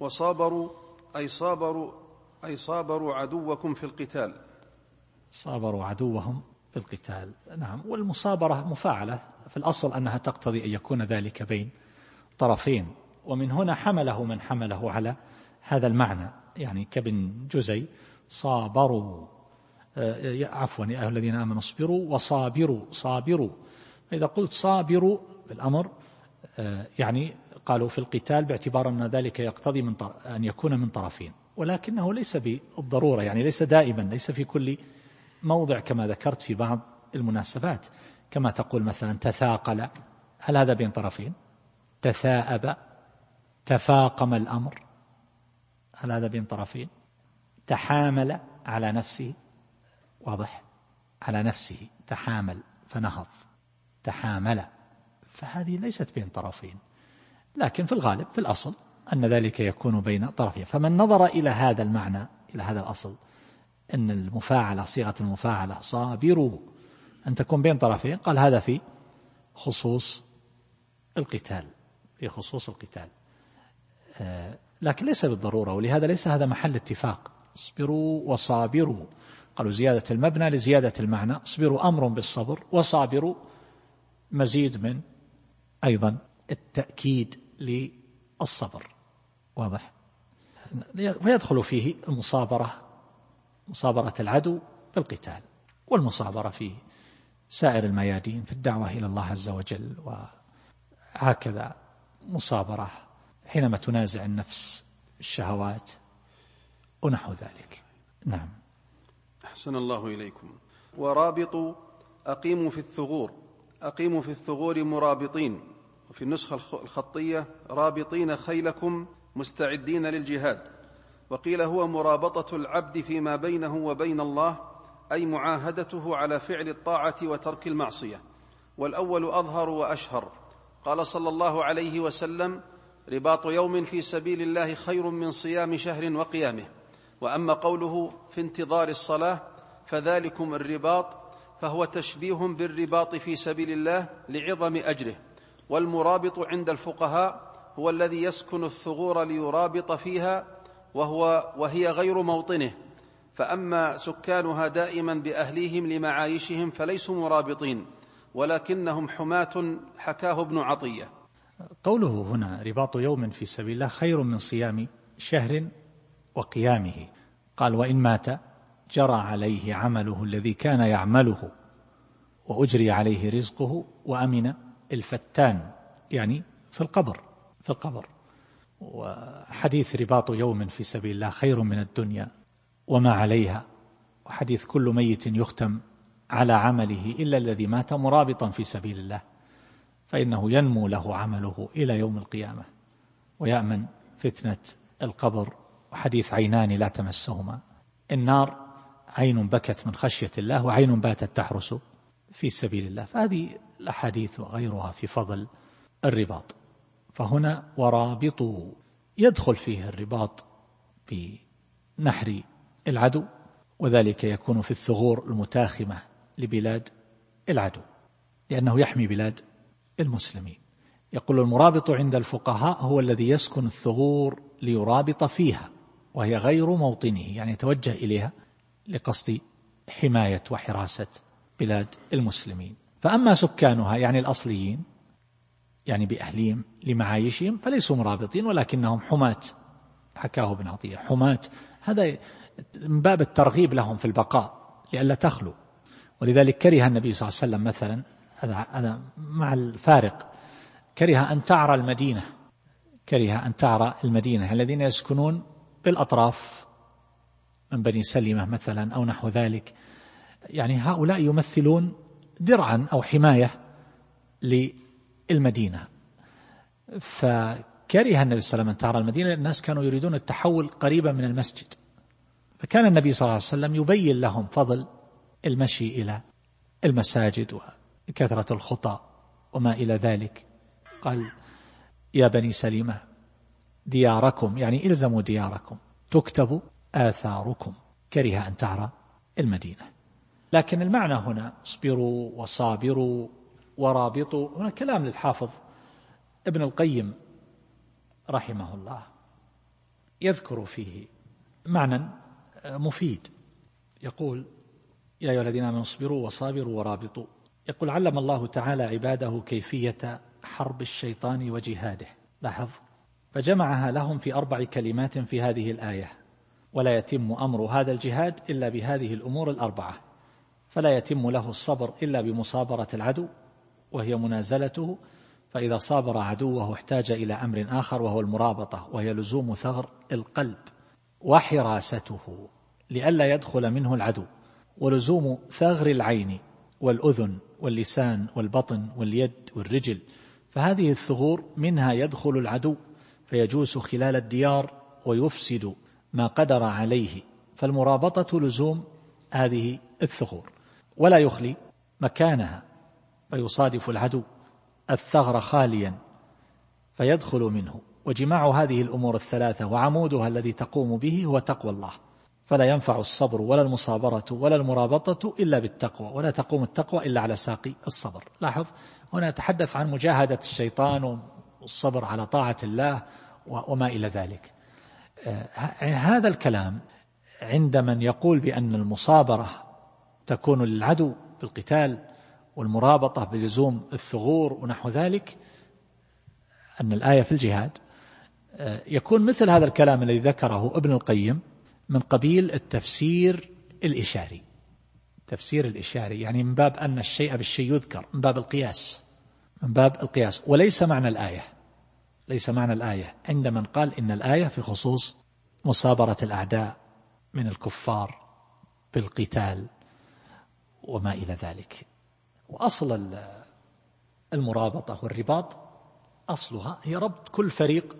وصابروا أي صابروا عدوكم في القتال. صابروا عدوهم في القتال، نعم. والمصابرة مفاعلة في الأصل أنها تقتضي أن يكون ذلك بين طرفين، ومن هنا حمله من حمله على هذا المعنى، يعني كابن جزي صابروا، عفوا يا أيها الذين آمنوا اصبروا صابروا. إذا قلت صابروا بالأمر يعني قالوا في القتال باعتبار أن ذلك يقتضي أن يكون من طرفين، ولكنه ليس بالضرورة، يعني ليس دائما، ليس في كل موضع كما ذكرت في بعض المناسبات، كما تقول مثلا تثاقل، هل هذا بين طرفين؟ تثاءب، تفاقم الأمر، هل هذا بين طرفين؟ تحامل على نفسه، واضح، على نفسه تحامل فنهض، تحامل، فهذه ليست بين طرفين، لكن في الغالب في الأصل أن ذلك يكون بين طرفين. فمن نظر إلى هذا المعنى، إلى هذا الأصل، أن المفاعلة صيغة المفاعلة صابروا أن تكون بين طرفين، قال هذا في خصوص القتال، في خصوص القتال، لكن ليس بالضرورة، ولهذا ليس هذا محل اتفاق. اصبروا وصابروا، قالوا زيادة المبنى لزيادة المعنى، اصبروا أمر بالصبر، وصابروا مزيد من أيضا التأكيد للصبر، واضح. ويدخل فيه المصابرة، مصابرة العدو بالقتال، والمصابرة في سائر الميادين في الدعوة إلى الله عز وجل، وهكذا مصابرة حينما تنازع النفس الشهوات ونحو ذلك. نعم. أحسن الله إليكم. ورابطوا أقيموا في الثغور مرابطين، وفي النسخة الخطية رابطين خيلكم مستعدين للجهاد. وقيل هو مرابطة العبد فيما بينه وبين الله، أي معاهدته على فعل الطاعة وترك المعصية، والأول أظهر وأشهر. قال صلى الله عليه وسلم: رباط يوم في سبيل الله خير من صيام شهر وقيامه. وأما قوله في انتظار الصلاة فذلكم الرباط، فهو تشبيه بالرباط في سبيل الله لعظم أجره. والمرابط عند الفقهاء هو الذي يسكن الثغور ليرابط فيها وهي غير موطنه، فأما سكانها دائما بأهليهم لمعايشهم فليسوا مرابطين، ولكنهم حماة، حكاه ابن عطية. قوله هنا رباط يوم في سبيل الله خير من صيام شهر وقيامه، قال: وإن مات جرى عليه عمله الذي كان يعمله، وأجري عليه رزقه، وأمن الفتان، يعني في القبر. وحديث رباط يوم في سبيل الله خير من الدنيا وما عليها، وحديث كل ميت يختم على عمله إلا الذي مات مرابطا في سبيل الله، فإنه ينمو له عمله إلى يوم القيامة ويأمن فتنة القبر. وحديث عينان لا تمسهما النار، عين بكت من خشية الله وعين باتت تحرس في سبيل الله. فهذه الأحاديث وغيرها في فضل الرباط. فهنا ورابطوا يدخل فيه الرباط بنحر العدو، وذلك يكون في الثغور المتاخمة لبلاد العدو، لأنه يحمي بلاد المسلمين. يقول المرابط عند الفقهاء هو الذي يسكن الثغور ليرابط فيها وهي غير موطنه، يعني يتوجه إليها لقصد حماية وحراسة بلاد المسلمين. فأما سكانها يعني الأصليين، يعني بأهليهم لمعايشهم، فليسوا مرابطين ولكنهم حماة، حكاه ابن عطية، حماة. هذا من باب الترغيب لهم في البقاء لئلا تخلو. ولذلك كره النبي صلى الله عليه وسلم مثلا، هذا مع الفارق، كره أن تعرى المدينة الذين يسكنون بالأطراف من بني سلمة مثلا أو نحو ذلك، يعني هؤلاء يمثلون درعا أو حماية للمدينة. فكره النبي صلى الله عليه وسلم أن تعرى المدينة، الناس كانوا يريدون التحول قريبا من المسجد، فكان النبي صلى الله عليه وسلم يبين لهم فضل المشي إلى المساجد وكثرة الخطى وما إلى ذلك. قال: يا بني سلمة دياركم، يعني إلزموا دياركم تكتب آثاركم. كره أن تعرى المدينة. لكن المعنى هنا اصبروا وصابروا ورابطوا، هنا كلام للحافظ ابن القيم رحمه الله، يذكر فيه معنى مفيد، يقول: يا أيها الذين آمنوا اصبروا وصابروا ورابطوا. يقول: علم الله تعالى عباده كيفية حرب الشيطان وجهاده. لاحظ، فجمعها لهم في 4 كلمات في هذه الآية: ولا يتم أمر هذا الجهاد إلا بهذه الأمور ال4، فلا يتم له الصبر إلا بمصابرة العدو وهي منازلته، فإذا صابر عدوه احتاج إلى أمر آخر وهو المرابطة، وهي لزوم ثغر القلب وحراسته لئلا يدخل منه العدو، ولزوم ثغر العين والأذن واللسان والبطن واليد والرجل، فهذه الثغور منها يدخل العدو فيجوس خلال الديار ويفسد ما قدر عليه، فالمرابطة لزوم هذه الثغور، ولا يخلي مكانها، فيصادف العدو الثغر خاليا فيدخل منه. وجماع هذه الأمور ال3 وعمودها الذي تقوم به هو تقوى الله، فلا ينفع الصبر ولا المصابرة ولا المرابطة إلا بالتقوى، ولا تقوم التقوى إلا على ساق الصبر. لاحظ، هنا نتحدث عن مجاهدة الشيطان والصبر على طاعة الله وما إلى ذلك. هذا الكلام عند من يقول بأن المصابرة تكون للعدو بالقتال والمرابطة بلزوم الثغور ونحو ذلك، أن الآية في الجهاد، يكون مثل هذا الكلام الذي ذكره ابن القيم من قبيل التفسير الإشاري. تفسير الإشاري يعني من باب أن الشيء بالشيء يذكر، من باب القياس، من باب القياس، وليس معنى الآية. ليس معنى الآية عند من قال إن الآية في خصوص مصابرة الأعداء من الكفار بالقتال وما إلى ذلك. وأصل المرابطة والرباط أصلها هي ربط كل فريق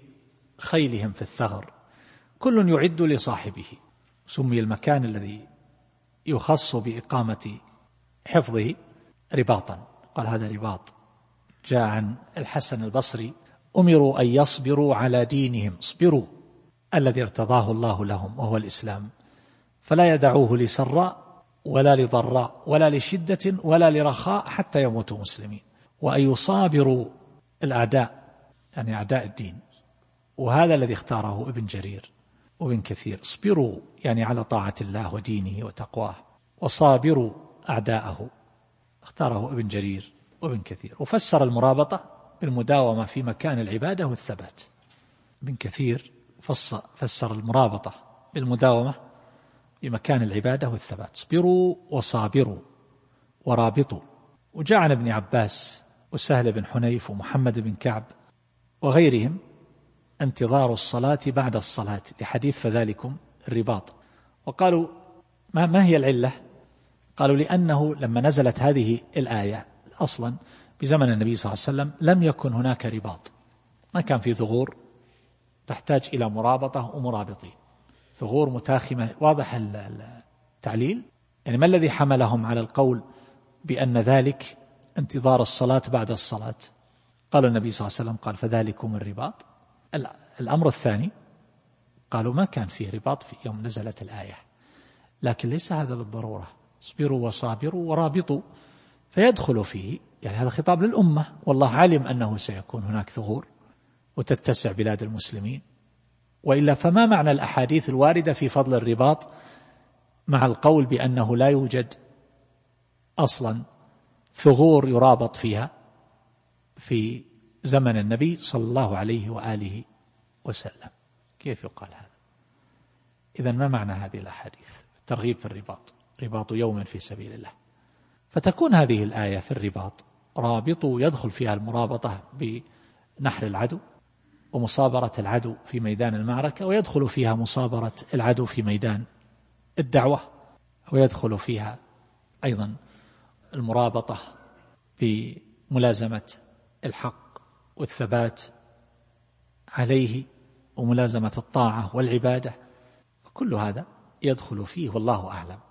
لخيلهم في الثغر، كل يعد لصاحبه. سمي المكان الذي يخص بإقامة حفظه رباطا، قال هذا رباط. جاء عن الحسن البصري: أمروا أن يصبروا على دينهم، اصبروا الذي ارتضاه الله لهم وهو الإسلام، فلا يدعوه لسراء ولا لضراء ولا لشدة ولا لرخاء حتى يموتوا مسلمين، وأن يصابروا الأعداء يعني أعداء الدين. وهذا الذي اختاره ابن جرير وابن كثير: اصبروا يعني على طاعة الله ودينه وتقواه، وصابروا أعداءه، اختاره ابن جرير وابن كثير. وفسر المرابطة بالمداومة في مكان العبادة والثبات. ابن كثير فسر المرابطة بالمداومة بمكان العبادة والثبات: اصبروا وصابروا ورابطوا. وجاء عن ابن عباس وسهل بن حنيف ومحمد بن كعب وغيرهم انتظار الصلاة بعد الصلاة، لحديث فذلكم الرباط. وقالوا: ما هي العلة؟ قالوا: لأنه لما نزلت هذه الآية أصلا بزمن النبي صلى الله عليه وسلم لم يكن هناك رباط، ما كان في ثغور تحتاج إلى مرابطة ومرابطين، ثغور متاخمة. واضح التعليل؟ يعني ما الذي حملهم على القول بأن ذلك انتظار الصلاة بعد الصلاة؟ قال النبي صلى الله عليه وسلم قال: فذلكم الرباط. الأمر الثاني قالوا: ما كان فيه رباط في يوم نزلت الآية، لكن ليس هذا بالضرورة. اصبروا وصابروا ورابطوا، فيدخل فيه يعني هذا خطاب للأمة، والله علم أنه سيكون هناك ثغور وتتسع بلاد المسلمين، وإلا فما معنى الأحاديث الواردة في فضل الرباط مع القول بأنه لا يوجد أصلا ثغور يرابط فيها في زمن النبي صلى الله عليه وآله وسلم؟ كيف يقال هذا؟ إذن ما معنى هذه الأحاديث؟ الترغيب في الرباط، رباط يوم في سبيل الله. فتكون هذه الآية في الرباط رابطوا يدخل فيها المرابطة بنحر العدو ومصابرة العدو في ميدان المعركة، ويدخل فيها مصابرة العدو في ميدان الدعوة، ويدخل فيها أيضا المرابطة بملازمة الحق والثبات عليه وملازمة الطاعة والعبادة، كل هذا يدخل فيه والله أعلم.